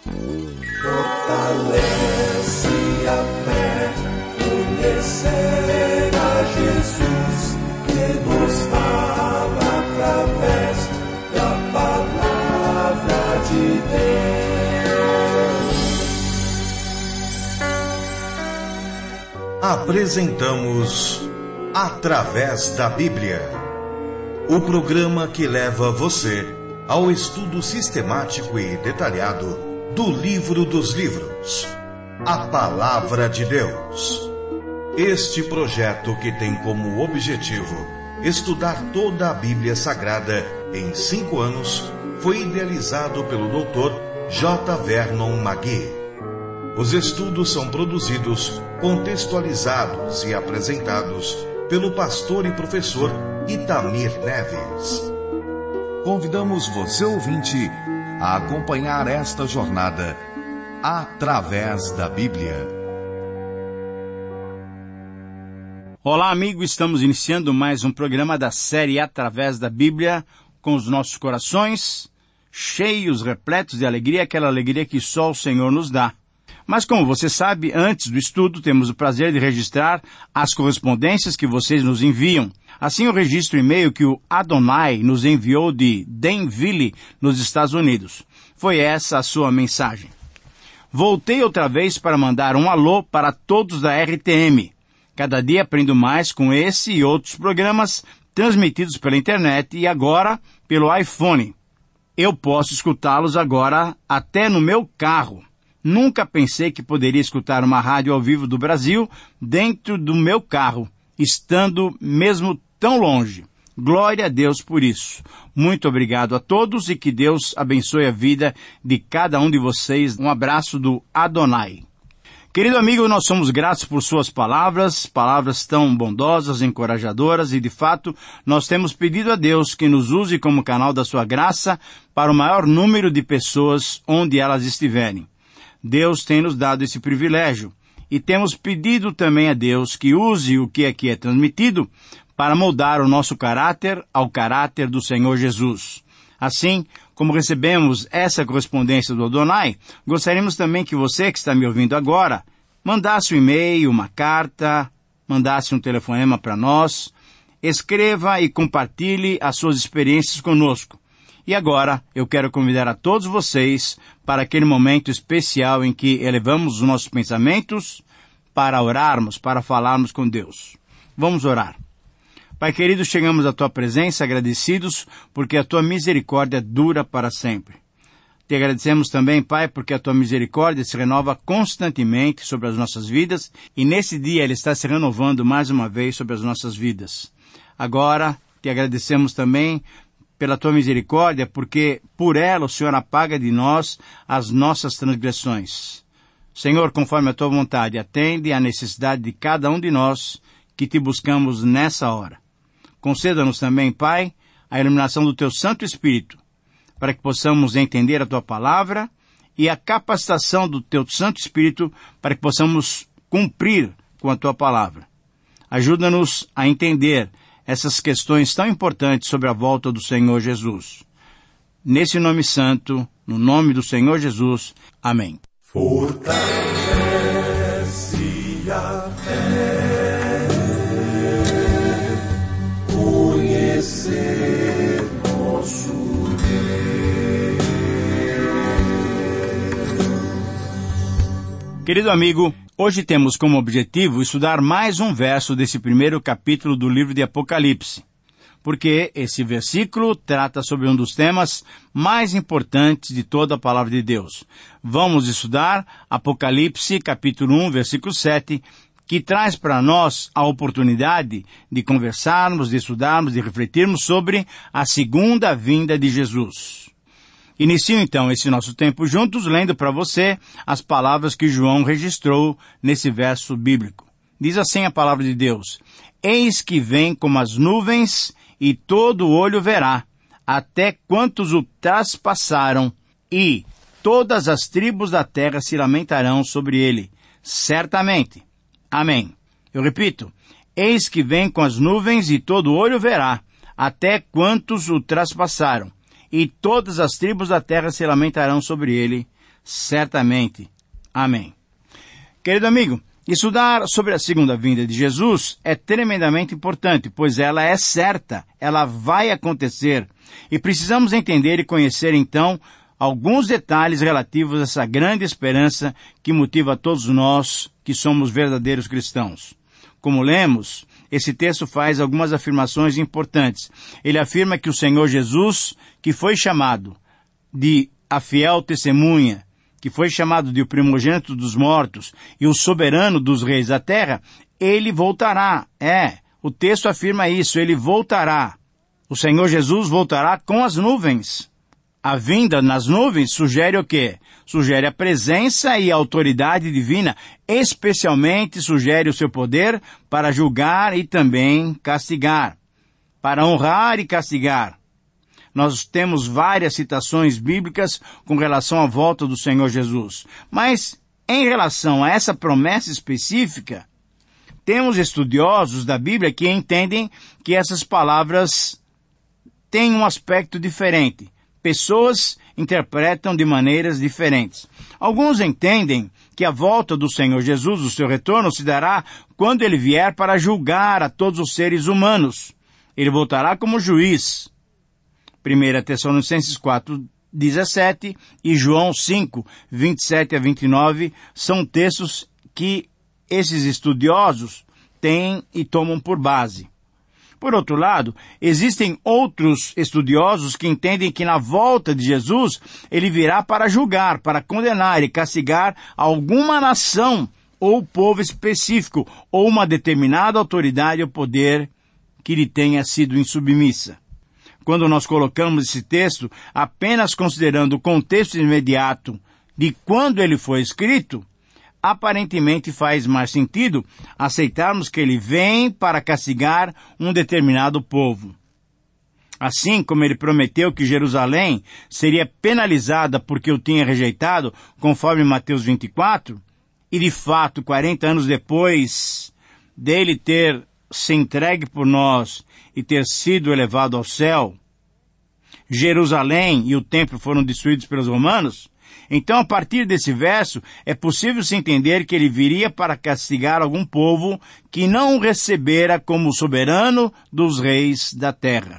Fortalece a fé, conhecer a Jesus, que nos fala através da palavra de Deus. Apresentamos Através da Bíblia, o programa que leva você ao estudo sistemático e detalhado do livro dos livros, a Palavra de Deus. Este projeto, que tem como objetivo estudar toda a Bíblia Sagrada em 5 anos, foi idealizado pelo Dr. J. Vernon McGee. Os estudos são produzidos, contextualizados e apresentados pelo pastor e professor Itamir Neves. Convidamos você, ouvinte, a acompanhar esta jornada através da Bíblia. Olá, amigo, estamos iniciando mais um programa da série Através da Bíblia, com os nossos corações cheios, repletos de alegria, aquela alegria que só o Senhor nos dá. Mas como você sabe, antes do estudo temos o prazer de registrar as correspondências que vocês nos enviam. Assim eu registro o e-mail que o Adonai nos enviou de Danville, nos Estados Unidos. Foi essa a sua mensagem. Voltei outra vez para mandar um alô para todos da RTM. Cada dia aprendo mais com esse e outros programas transmitidos pela internet e agora pelo iPhone. Eu posso escutá-los agora até no meu carro. Nunca pensei que poderia escutar uma rádio ao vivo do Brasil dentro do meu carro, estando mesmo tão longe. Glória a Deus por isso. Muito obrigado a todos e que Deus abençoe a vida de cada um de vocês. Um abraço do Adonai. Querido amigo, nós somos gratos por suas palavras tão bondosas, encorajadoras, e de fato nós temos pedido a Deus que nos use como canal da sua graça para o maior número de pessoas onde elas estiverem. Deus tem nos dado esse privilégio e temos pedido também a Deus que use o que aqui é transmitido para moldar o nosso caráter ao caráter do Senhor Jesus. Assim, como recebemos essa correspondência do Adonai, gostaríamos também que você que está me ouvindo agora mandasse um e-mail, uma carta, mandasse um telefonema para nós, escreva e compartilhe as suas experiências conosco. E agora, eu quero convidar a todos vocês para aquele momento especial em que elevamos os nossos pensamentos para orarmos, para falarmos com Deus. Vamos orar. Pai querido, chegamos à Tua presença agradecidos porque a Tua misericórdia dura para sempre. Te agradecemos também, Pai, porque a Tua misericórdia se renova constantemente sobre as nossas vidas e nesse dia Ele está se renovando mais uma vez sobre as nossas vidas. Agora, Te agradecemos também pela Tua misericórdia, porque por ela o Senhor apaga de nós as nossas transgressões. Senhor, conforme a Tua vontade, atende à necessidade de cada um de nós que Te buscamos nessa hora. Conceda-nos também, Pai, a iluminação do Teu Santo Espírito, para que possamos entender a Tua palavra e a capacitação do Teu Santo Espírito para que possamos cumprir com a Tua palavra. Ajuda-nos a entender essas questões tão importantes sobre a volta do Senhor Jesus. Nesse nome santo, no nome do Senhor Jesus. Amém. Fortalece a fé, conhecer nosso Deus. Querido amigo, hoje temos como objetivo estudar mais um verso desse primeiro capítulo do livro de Apocalipse, porque esse versículo trata sobre um dos temas mais importantes de toda a palavra de Deus. Vamos estudar Apocalipse, capítulo 1, versículo 7, que traz para nós a oportunidade de conversarmos, de estudarmos, de refletirmos sobre a segunda vinda de Jesus. Inicio então esse nosso tempo juntos, lendo para você as palavras que João registrou nesse verso bíblico. Diz assim a palavra de Deus: Eis que vem como as nuvens, e todo olho verá, até quantos o traspassaram, e todas as tribos da terra se lamentarão sobre ele, certamente. Amém. Eu repito, eis que vem com as nuvens, e todo olho verá, até quantos o traspassaram, e todas as tribos da terra se lamentarão sobre ele, certamente. Amém. Querido amigo, estudar sobre a segunda vinda de Jesus é tremendamente importante, pois ela é certa, ela vai acontecer. E precisamos entender e conhecer, então, alguns detalhes relativos a essa grande esperança que motiva todos nós que somos verdadeiros cristãos. Como lemos, esse texto faz algumas afirmações importantes. Ele afirma que o Senhor Jesus, que foi chamado de a fiel testemunha, que foi chamado de o primogênito dos mortos e o soberano dos reis da terra, ele voltará. O texto afirma isso, ele voltará. O Senhor Jesus voltará com as nuvens. A vinda nas nuvens sugere o quê? Sugere a presença e a autoridade divina, especialmente sugere o seu poder para julgar e também castigar, para honrar e castigar. Nós temos várias citações bíblicas com relação à volta do Senhor Jesus. Mas, em relação a essa promessa específica, temos estudiosos da Bíblia que entendem que essas palavras têm um aspecto diferente. Pessoas interpretam de maneiras diferentes. Alguns entendem que a volta do Senhor Jesus, o seu retorno, se dará quando ele vier para julgar a todos os seres humanos. Ele voltará como juiz. 1 Tessalonicenses 4:17 e João 5:27-29 são textos que esses estudiosos têm e tomam por base. Por outro lado, existem outros estudiosos que entendem que na volta de Jesus, ele virá para julgar, para condenar e castigar alguma nação ou povo específico, ou uma determinada autoridade ou poder que lhe tenha sido insubmissa. Quando nós colocamos esse texto apenas considerando o contexto imediato de quando ele foi escrito, aparentemente faz mais sentido aceitarmos que ele vem para castigar um determinado povo. Assim como ele prometeu que Jerusalém seria penalizada porque o tinha rejeitado, conforme Mateus 24, e de fato, 40 anos depois dele ter se entregue por nós e ter sido elevado ao céu, Jerusalém e o templo foram destruídos pelos romanos. Então, a partir desse verso, é possível se entender que ele viria para castigar algum povo que não o recebera como soberano dos reis da terra.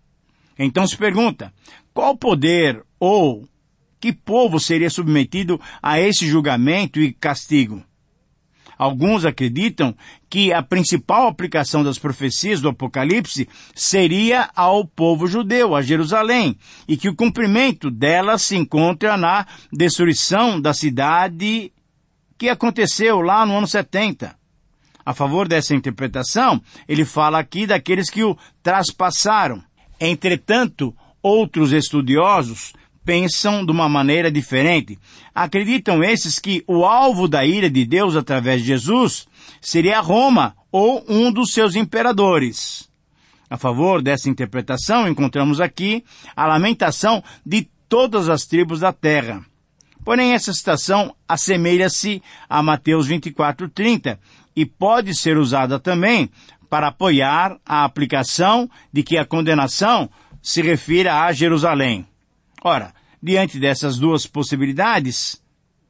Então se pergunta, qual poder ou que povo seria submetido a esse julgamento e castigo? Alguns acreditam que a principal aplicação das profecias do Apocalipse seria ao povo judeu, a Jerusalém, e que o cumprimento delas se encontra na destruição da cidade que aconteceu lá no ano 70. A favor dessa interpretação, ele fala aqui daqueles que o traspassaram. Entretanto, outros estudiosos pensam de uma maneira diferente. Acreditam esses que o alvo da ira de Deus através de Jesus seria Roma ou um dos seus imperadores. A favor dessa interpretação, encontramos aqui a lamentação de todas as tribos da terra. Porém, essa citação assemelha-se a Mateus 24:30 e pode ser usada também para apoiar a aplicação de que a condenação se refira a Jerusalém. Ora, diante dessas duas possibilidades,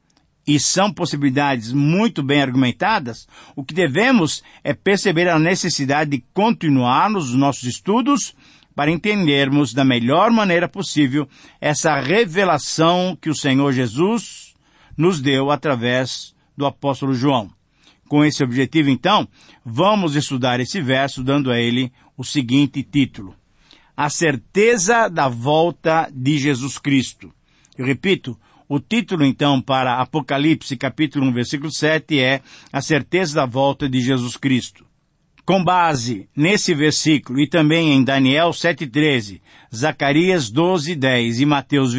e são possibilidades muito bem argumentadas, o que devemos é perceber a necessidade de continuarmos os nossos estudos para entendermos da melhor maneira possível essa revelação que o Senhor Jesus nos deu através do apóstolo João. Com esse objetivo, então, vamos estudar esse verso dando a ele o seguinte título: A certeza da volta de Jesus Cristo. Eu repito, o título então para Apocalipse capítulo 1, versículo 7 é A certeza da volta de Jesus Cristo. Com base nesse versículo e também em Daniel 7:13, Zacarias 12:10 e Mateus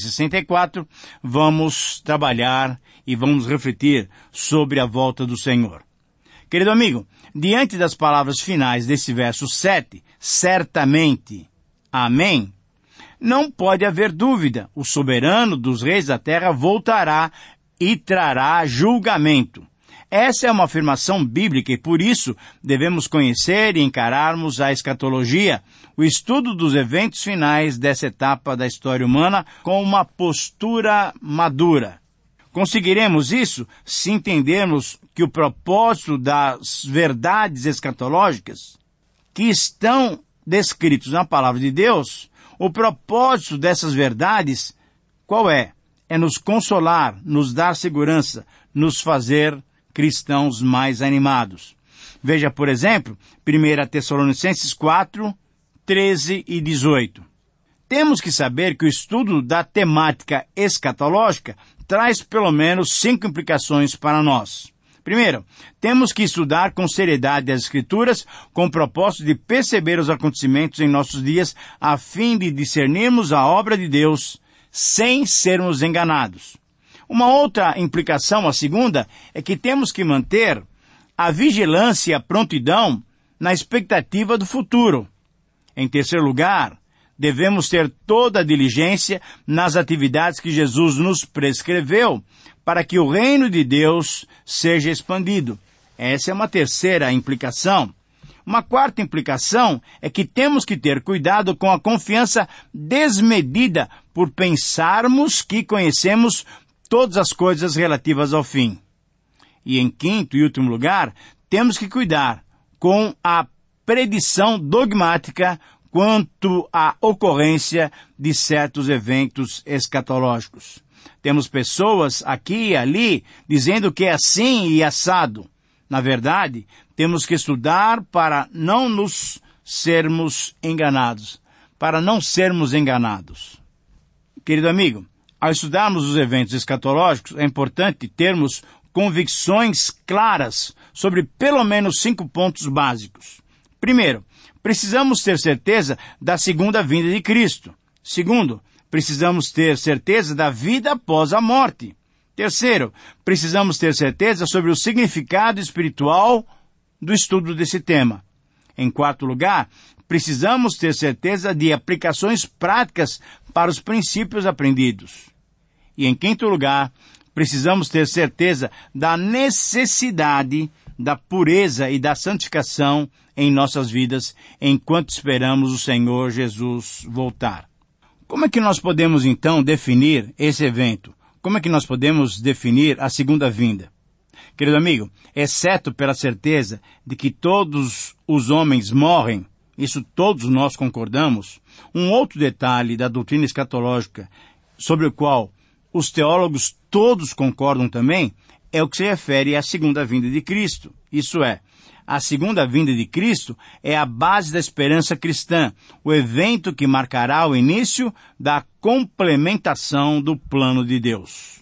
26:64, vamos trabalhar e vamos refletir sobre a volta do Senhor. Querido amigo, diante das palavras finais desse verso 7, certamente, amém, não pode haver dúvida, o soberano dos reis da terra voltará e trará julgamento. Essa é uma afirmação bíblica e por isso devemos conhecer e encararmos a escatologia, o estudo dos eventos finais dessa etapa da história humana com uma postura madura. Conseguiremos isso se entendermos que o propósito das verdades escatológicas que estão descritos na palavra de Deus, o propósito dessas verdades, qual é? É nos consolar, nos dar segurança, nos fazer cristãos mais animados. Veja, por exemplo, 1 Tessalonicenses 4, 13 e 18. Temos que saber que o estudo da temática escatológica traz pelo menos 5 implicações para nós. Primeiro, temos que estudar com seriedade as Escrituras com o propósito de perceber os acontecimentos em nossos dias a fim de discernirmos a obra de Deus sem sermos enganados. Uma outra implicação, a segunda, é que temos que manter a vigilância e a prontidão na expectativa do futuro. Em terceiro lugar, devemos ter toda a diligência nas atividades que Jesus nos prescreveu para que o reino de Deus seja expandido. Essa é uma terceira implicação. Uma quarta implicação é que temos que ter cuidado com a confiança desmedida por pensarmos que conhecemos todas as coisas relativas ao fim. E em quinto e último lugar, temos que cuidar com a predição dogmática quanto à ocorrência de certos eventos escatológicos. Temos pessoas aqui e ali dizendo que é assim e assado. Na verdade, temos que estudar para não nos sermos enganados. Para não sermos enganados. Querido amigo, ao estudarmos os eventos escatológicos, é importante termos convicções claras sobre pelo menos 5 pontos básicos. Primeiro, precisamos ter certeza da segunda vinda de Cristo. Segundo, precisamos ter certeza da vida após a morte. Terceiro, precisamos ter certeza sobre o significado espiritual do estudo desse tema. Em quarto lugar, precisamos ter certeza de aplicações práticas para os princípios aprendidos. E em quinto lugar, precisamos ter certeza da necessidade da pureza e da santificação em nossas vidas enquanto esperamos o Senhor Jesus voltar. Como é que nós podemos então definir esse evento? Como é que nós podemos definir a segunda vinda? Querido amigo, exceto pela certeza de que todos os homens morrem, isso todos nós concordamos, um outro detalhe da doutrina escatológica sobre o qual os teólogos todos concordam também é o que se refere à segunda vinda de Cristo. Isso é, a segunda vinda de Cristo é a base da esperança cristã, o evento que marcará o início da complementação do plano de Deus.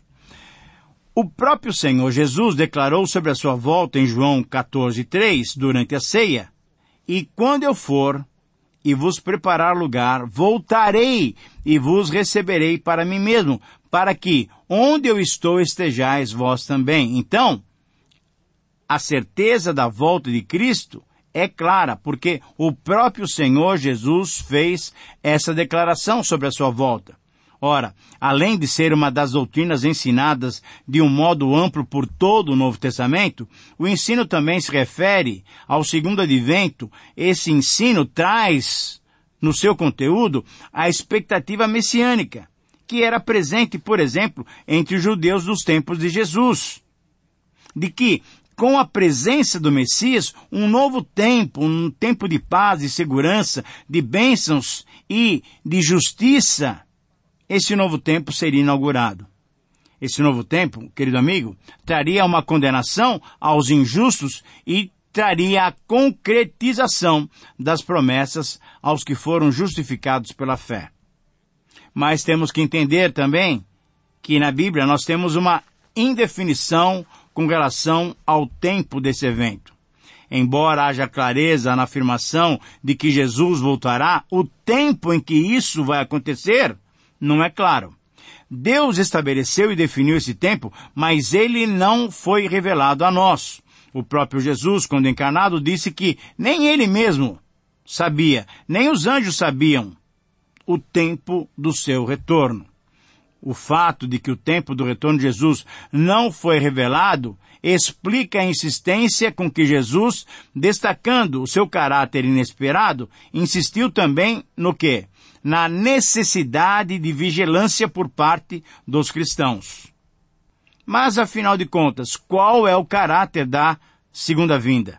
O próprio Senhor Jesus declarou sobre a sua volta em João 14:3, durante a ceia, "E quando eu for e vos preparar lugar, voltarei e vos receberei para mim mesmo, para que onde eu estou estejais vós também." Então, a certeza da volta de Cristo é clara, porque o próprio Senhor Jesus fez essa declaração sobre a sua volta. Ora, além de ser uma das doutrinas ensinadas de um modo amplo por todo o Novo Testamento, o ensino também se refere ao segundo advento. Esse ensino traz, no seu conteúdo, a expectativa messiânica, que era presente, por exemplo, entre os judeus dos tempos de Jesus, de que, com a presença do Messias, um novo tempo, um tempo de paz e segurança, de bênçãos e de justiça, esse novo tempo seria inaugurado. Esse novo tempo, querido amigo, traria uma condenação aos injustos e traria a concretização das promessas aos que foram justificados pela fé. Mas temos que entender também que na Bíblia nós temos uma indefinição com relação ao tempo desse evento. Embora haja clareza na afirmação de que Jesus voltará, o tempo em que isso vai acontecer não é claro. Deus estabeleceu e definiu esse tempo, mas ele não foi revelado a nós. O próprio Jesus, quando encarnado, disse que nem ele mesmo sabia, nem os anjos sabiam o tempo do seu retorno. O fato de que o tempo do retorno de Jesus não foi revelado explica a insistência com que Jesus, destacando o seu caráter inesperado, insistiu também no quê? Na necessidade de vigilância por parte dos cristãos. Mas, afinal de contas, qual é o caráter da segunda vinda?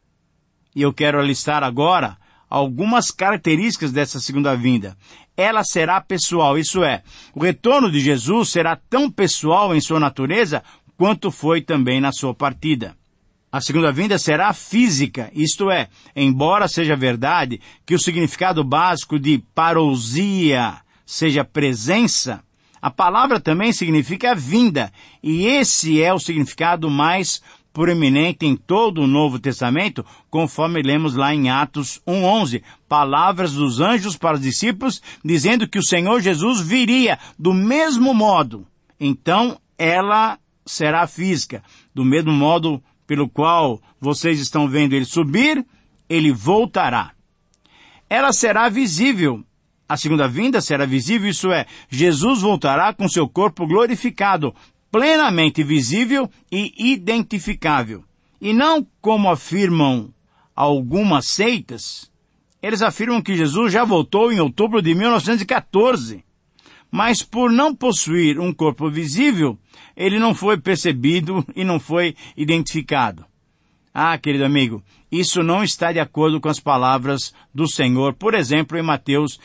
E eu quero listar agora algumas características dessa segunda vinda. Ela será pessoal, isso é, o retorno de Jesus será tão pessoal em sua natureza quanto foi também na sua partida. A segunda vinda será física, isto é, embora seja verdade que o significado básico de parousia seja presença, a palavra também significa vinda, e esse é o significado mais proeminente em todo o Novo Testamento, conforme lemos lá em Atos 1:11, palavras dos anjos para os discípulos, dizendo que o Senhor Jesus viria do mesmo modo. Então, ela será física, do mesmo modo pelo qual vocês estão vendo ele subir, ele voltará. Ela será visível. A segunda vinda será visível, isso é, Jesus voltará com seu corpo glorificado, plenamente visível e identificável. E não como afirmam algumas seitas, eles afirmam que Jesus já voltou em outubro de 1914. Mas por não possuir um corpo visível, ele não foi percebido e não foi identificado. Ah, querido amigo, isso não está de acordo com as palavras do Senhor, por exemplo, em Mateus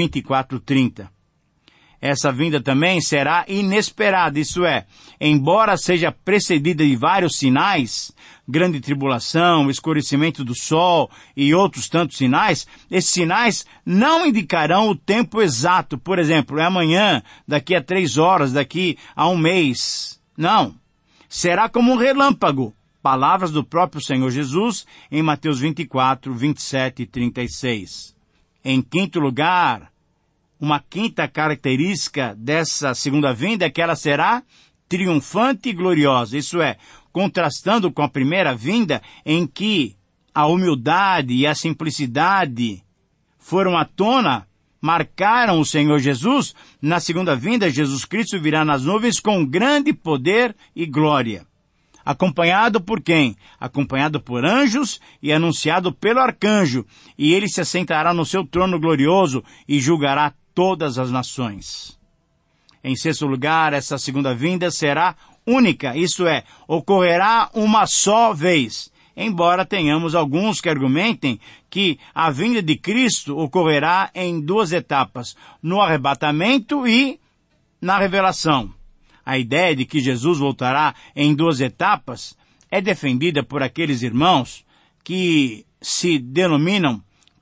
24:30. Essa vinda também será inesperada, isso é, embora seja precedida de vários sinais, grande tribulação, escurecimento do sol e outros tantos sinais, esses sinais não indicarão o tempo exato, por exemplo, é amanhã, daqui a 3 horas, daqui a 1 mês. Não, será como um relâmpago, palavras do próprio Senhor Jesus em Mateus 24, 27 e 36. Em quinto lugar, uma quinta característica dessa segunda vinda é que ela será triunfante e gloriosa, isso é, contrastando com a primeira vinda em que a humildade e a simplicidade foram à tona, marcaram o Senhor Jesus. Na segunda vinda, Jesus Cristo virá nas nuvens com grande poder e glória. Acompanhado por quem? Acompanhado por anjos e anunciado pelo arcanjo, e ele se assentará no seu trono glorioso e julgará todas as nações. Em sexto lugar, essa segunda vinda será única, isto é, ocorrerá uma só vez, embora tenhamos alguns que argumentem que a vinda de Cristo ocorrerá em 2 etapas, no arrebatamento e na revelação. A ideia de que Jesus voltará em 2 etapas é defendida por aqueles irmãos que se denominam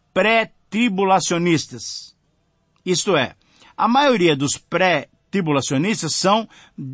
pré-tribulacionistas. Isto é, a maioria dos pré-tribulacionistas são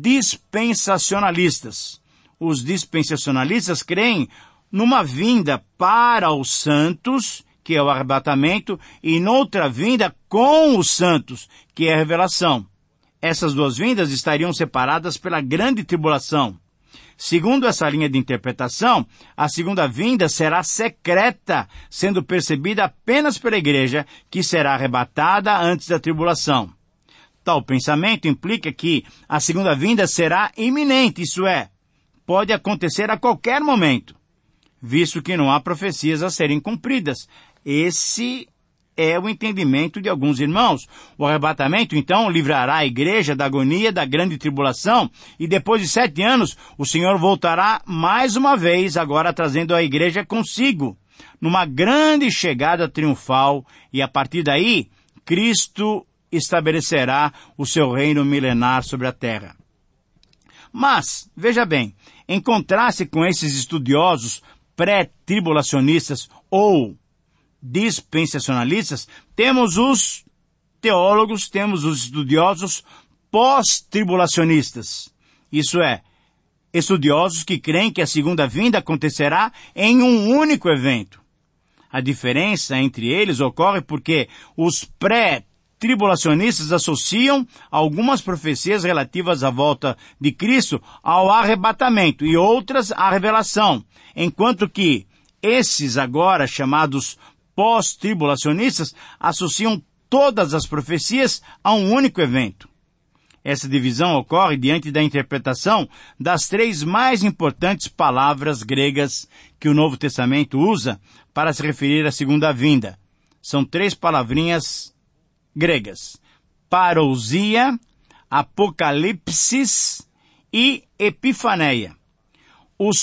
dispensacionalistas. Os dispensacionalistas creem numa vinda para os santos, que é o arrebatamento, e noutra vinda com os santos, que é a revelação. Essas 2 vindas estariam separadas pela grande tribulação. Segundo essa linha de interpretação, a segunda vinda será secreta, sendo percebida apenas pela igreja, que será arrebatada antes da tribulação. Tal pensamento implica que a segunda vinda será iminente, isso é, pode acontecer a qualquer momento, visto que não há profecias a serem cumpridas. Esse é o entendimento de alguns irmãos. O arrebatamento, então, livrará a igreja da agonia da grande tribulação, e depois de 7 anos, o Senhor voltará mais uma vez, agora trazendo a igreja consigo, numa grande chegada triunfal, e a partir daí, Cristo estabelecerá o seu reino milenar sobre a terra. Mas, veja bem, em contraste com esses estudiosos pré-tribulacionistas ou dispensacionalistas, temos os teólogos, temos os estudiosos pós-tribulacionistas. Isso é, estudiosos que creem que a segunda vinda acontecerá em um único evento. A diferença entre eles ocorre porque os pré-tribulacionistas associam algumas profecias relativas à volta de Cristo ao arrebatamento e outras à revelação, enquanto que esses agora chamados pós-tribulacionistas associam todas as profecias a um único evento. Essa divisão ocorre diante da interpretação das 3 mais importantes palavras gregas que o Novo Testamento usa para se referir à segunda vinda. São 3 palavrinhas gregas: parousia, apocalipsis e epifaneia. Os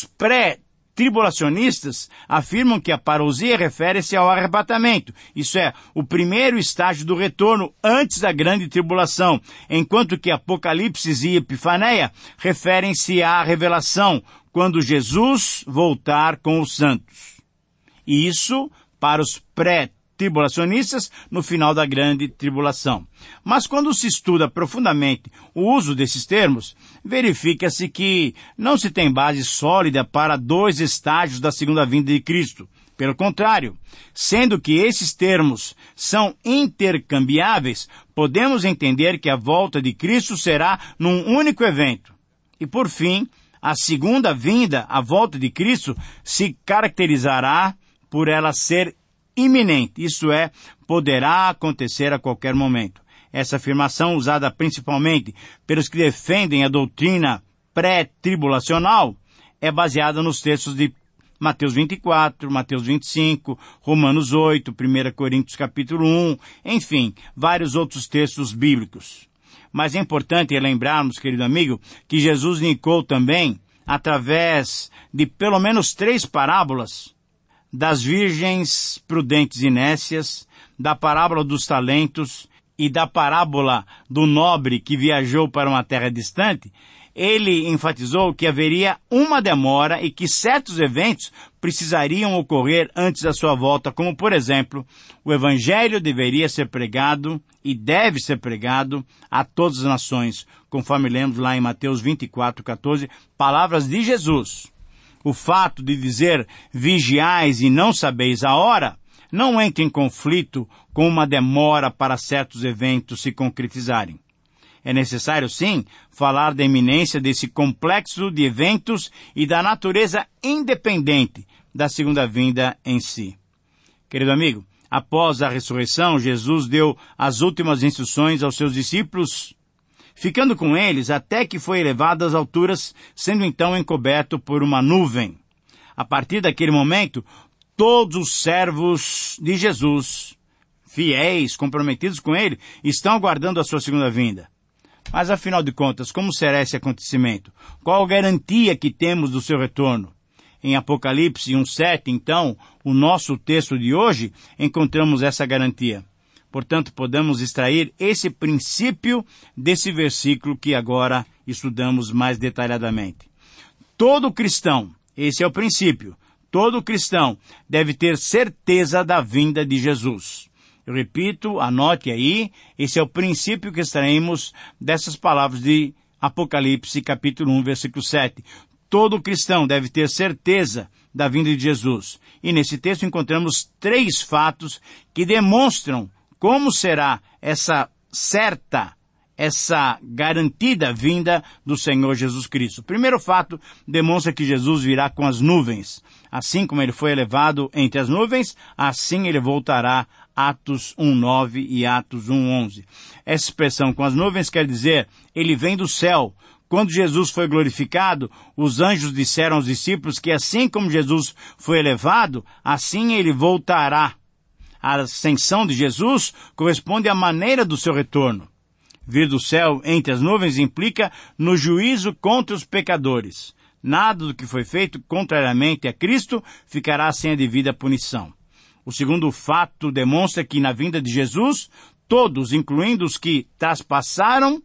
pré-tribulacionistas afirmam que a parousia refere-se ao arrebatamento, isso é, o primeiro estágio do retorno antes da grande tribulação, enquanto que Apocalipse e epifaneia referem-se à revelação, quando Jesus voltar com os santos. E isso para os pré-tribulacionistas no final da grande tribulação. Mas quando se estuda profundamente o uso desses termos, verifica-se que não se tem base sólida para dois estágios da segunda vinda de Cristo. Pelo contrário, sendo que esses termos são intercambiáveis, podemos entender que a volta de Cristo será num único evento. E por fim, a segunda vinda, a volta de Cristo, se caracterizará por ela ser iminente, isso é, poderá acontecer a qualquer momento. Essa afirmação, usada principalmente pelos que defendem a doutrina pré-tribulacional, é baseada nos textos de Mateus 24, Mateus 25, Romanos 8, 1 Coríntios capítulo 1, enfim, vários outros textos bíblicos. Mas é importante lembrarmos, querido amigo, que Jesus indicou também, através de pelo menos 3 parábolas, das virgens prudentes e nécias, da parábola dos talentos e da parábola do nobre que viajou para uma terra distante, ele enfatizou que haveria uma demora e que certos eventos precisariam ocorrer antes da sua volta, como, por exemplo, o Evangelho deveria ser pregado e deve ser pregado a todas as nações, conforme lemos lá em Mateus 24, 14, palavras de Jesus. O fato de dizer vigiais e não sabeis a hora não entra em conflito com uma demora para certos eventos se concretizarem. É necessário, sim, falar da iminência desse complexo de eventos e da natureza independente da segunda vinda em si. Querido amigo, após a ressurreição, Jesus deu as últimas instruções aos seus discípulos, ficando com eles até que foi elevado às alturas, sendo então encoberto por uma nuvem. A partir daquele momento, todos os servos de Jesus, fiéis, comprometidos com ele, estão aguardando a sua segunda vinda. Mas afinal de contas, como será esse acontecimento? Qual a garantia que temos do seu retorno? Em Apocalipse 1:7, então, o nosso texto de hoje, encontramos essa garantia. Portanto, podemos extrair esse princípio desse versículo que agora estudamos mais detalhadamente. Todo cristão, esse é o princípio, todo cristão deve ter certeza da vinda de Jesus. Eu repito, anote aí, esse é o princípio que extraímos dessas palavras de Apocalipse, capítulo 1, versículo 7. Todo cristão deve ter certeza da vinda de Jesus. E nesse texto encontramos 3 fatos que demonstram como será essa certa, essa garantida vinda do Senhor Jesus Cristo. O primeiro fato demonstra que Jesus virá com as nuvens. Assim como ele foi elevado entre as nuvens, assim ele voltará. Atos 1:9 e Atos 1:11. Essa expressão com as nuvens quer dizer, ele vem do céu. Quando Jesus foi glorificado, os anjos disseram aos discípulos que assim como Jesus foi elevado, assim ele voltará. A ascensão de Jesus corresponde à maneira do seu retorno. Vir do céu entre as nuvens implica no juízo contra os pecadores. Nada do que foi feito contrariamente a Cristo ficará sem a devida punição. O segundo fato demonstra que na vinda de Jesus, todos, incluindo os que traspassaram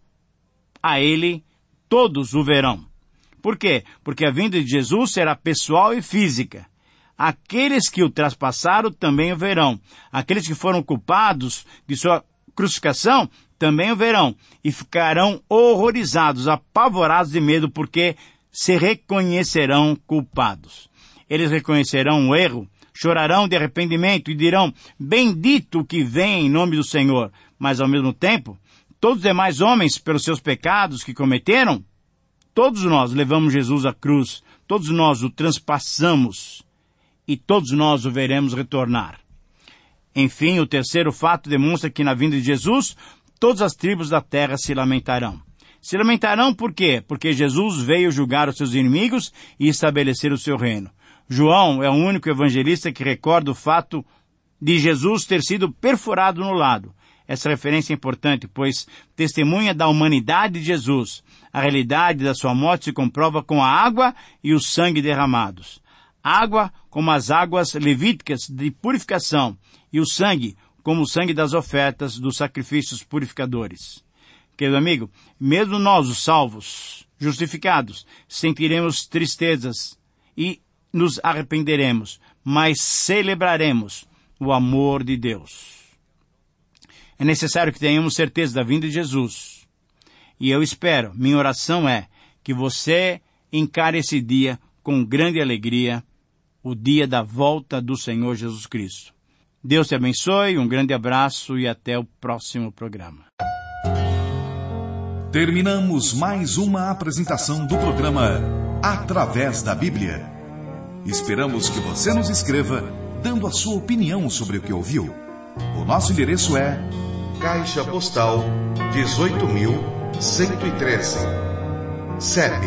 a ele, todos o verão. Por quê? Porque a vinda de Jesus será pessoal e física. Aqueles que o traspassaram também o verão. Aqueles que foram culpados de sua crucificação também o verão. E ficarão horrorizados, apavorados de medo, porque se reconhecerão culpados. Eles reconhecerão o erro, chorarão de arrependimento e dirão, bendito o que vem em nome do Senhor. Mas ao mesmo tempo, todos os demais homens, pelos seus pecados que cometeram, todos nós levamos Jesus à cruz, todos nós o transpassamos e todos nós o veremos retornar. Enfim, o terceiro fato demonstra que na vinda de Jesus, todas as tribos da terra se lamentarão. Se lamentarão por quê? Porque Jesus veio julgar os seus inimigos e estabelecer o seu reino. João é o único evangelista que recorda o fato de Jesus ter sido perfurado no lado. Essa referência é importante, pois testemunha da humanidade de Jesus. A realidade da sua morte se comprova com a água e o sangue derramados. Água como as águas levíticas de purificação e o sangue como o sangue das ofertas dos sacrifícios purificadores. Querido amigo, mesmo nós, os salvos, justificados, sentiremos tristezas e nos arrependeremos, mas celebraremos o amor de Deus. É necessário que tenhamos certeza da vinda de Jesus. E eu espero, minha oração é que você encare esse dia com grande alegria, o dia da volta do Senhor Jesus Cristo. Deus te abençoe, um grande abraço e até o próximo programa. Terminamos mais uma apresentação do programa Através da Bíblia. Esperamos que você nos escreva, dando a sua opinião sobre o que ouviu. O nosso endereço é Caixa Postal 18.113, CEP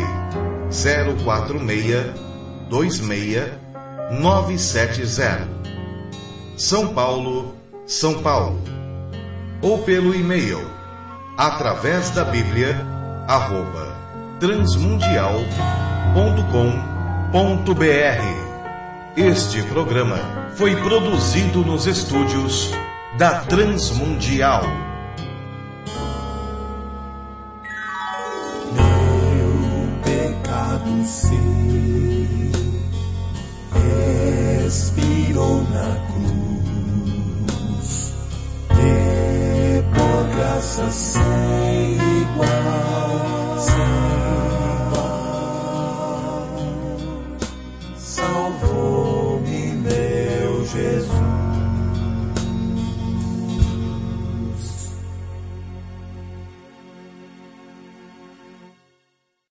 04626-970, São Paulo, São Paulo. Ou pelo e-mail através da Bíblia @transmundial.com.br. Este programa foi produzido nos estúdios da Transmundial. Meu pecado sim expirou na cruz, e por graça